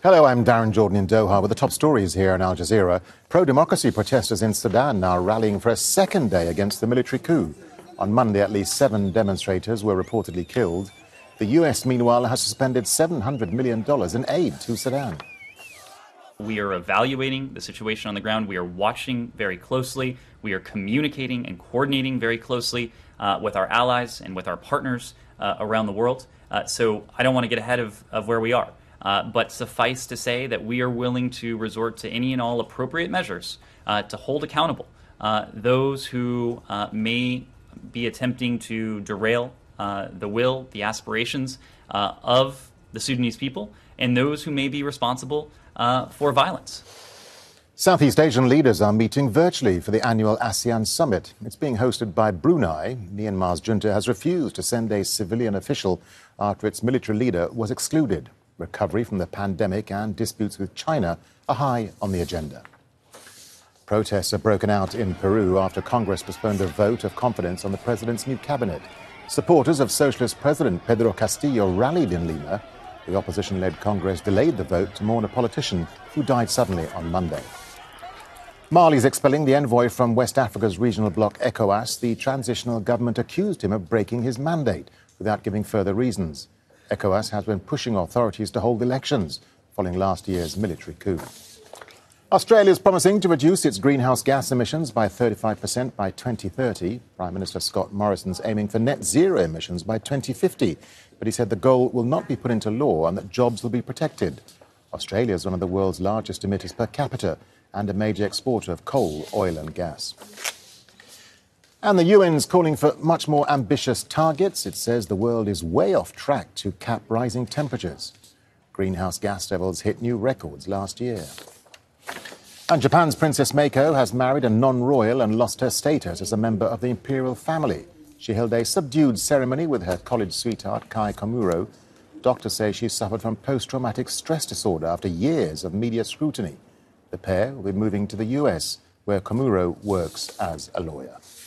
Hello, I'm Darren Jordan in Doha with the top stories here in Al Jazeera. Pro-democracy protesters in Sudan are rallying for a second day against the military coup. On Monday, at least 7 demonstrators were reportedly killed. The US, meanwhile, has suspended $700 million in aid to Sudan. We are evaluating the situation on the ground. We are watching very closely. We are communicating and coordinating very closely with our allies and with our partners around the world. So I don't want to get ahead of where we are. But suffice to say that we are willing to resort to any and all appropriate measures to hold accountable those who may be attempting to derail the will, the aspirations of the Sudanese people, and those who may be responsible for violence. Southeast Asian leaders are meeting virtually for the annual ASEAN summit. It's being hosted by Brunei. Myanmar's junta has refused to send a civilian official after its military leader was excluded. Recovery from the pandemic and disputes with China are high on the agenda. Protests have broken out in Peru after Congress postponed a vote of confidence on the president's new cabinet. Supporters of Socialist President Pedro Castillo rallied in Lima. The opposition-led Congress delayed the vote to mourn a politician who died suddenly on Monday. Mali's expelling the envoy from West Africa's regional bloc ECOWAS. The transitional government accused him of breaking his mandate without giving further reasons. ECOWAS has been pushing authorities to hold elections following last year's military coup. Australia is promising to reduce its greenhouse gas emissions by 35% by 2030. Prime Minister Scott Morrison's aiming for net zero emissions by 2050. But he said the goal will not be put into law and that jobs will be protected. Australia is one of the world's largest emitters per capita and a major exporter of coal, oil and gas. And the UN's calling for much more ambitious targets. It says the world is way off track to cap rising temperatures. Greenhouse gas levels hit new records last year. And Japan's Princess Meiko has married a non-royal and lost her status as a member of the imperial family. She held a subdued ceremony with her college sweetheart, Kai Komuro. Doctors say she suffered from post-traumatic stress disorder after years of media scrutiny. The pair will be moving to the US, where Komuro works as a lawyer.